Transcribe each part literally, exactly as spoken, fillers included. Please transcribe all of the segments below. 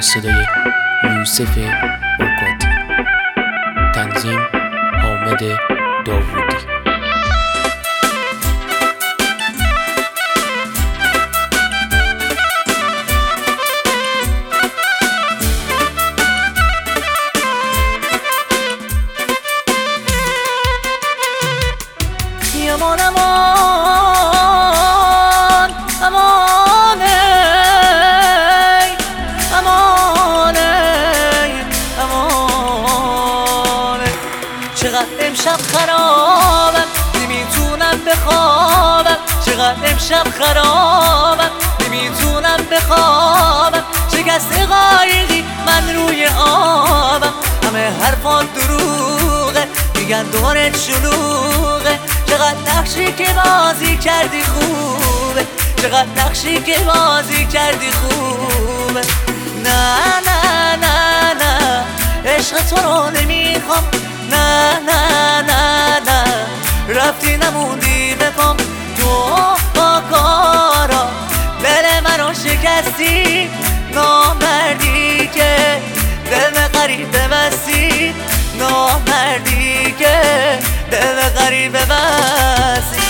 با صدای یوسف اوقاتی، تنظیم حامد داوودی. امان امان امان ای امان ای امان ای چقدر امشب خرابم نمیتونم بخوابم، چقدر امشب خرابم نمیتونم بخوابم، شکست قایقی من روی آبم، همه حرفان دروغه میگن دورت شلوغه، چقدر نقشی که بازی کردی خوبه، چقدر نقشی که بازی کردی خوبه. نه نه نه نه عشق تو رو نمیخوام، نه نه نه نه رفتی نموندی به پام، تو با کارا دل منو شکستی، نامردی که دل غریب ببستی، نامردی که دل غریب ببستی.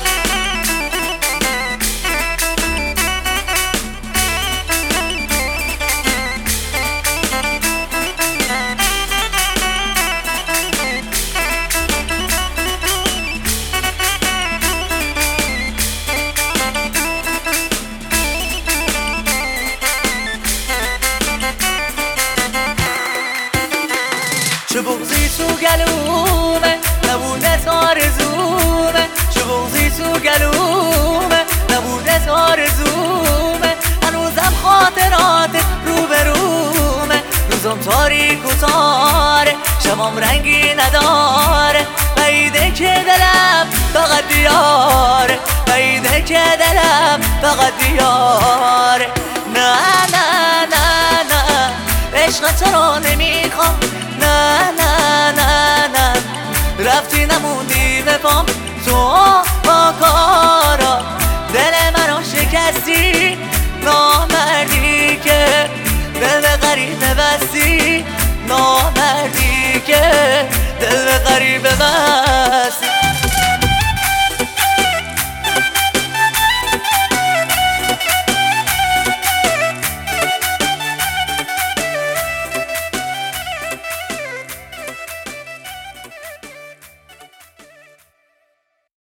چه بغضی تو گلومه نبودت آرزومه، چه بغضی تو گلومه نبودت آرزومه، هنوزم خاطرات روبرومه، روزم تاریک و تاره شبام رنگی نداره، بعیده که دلم فقط بیاره، بعیده که دلم فقط بیاره. نه نه نه نه عشق تو رو نمیخوام، نه نه نه نه رفتی نموندی به پام، تو با کارا دل منو شکستی، نامردی که دل غریب بستی، نامردی که دل غریب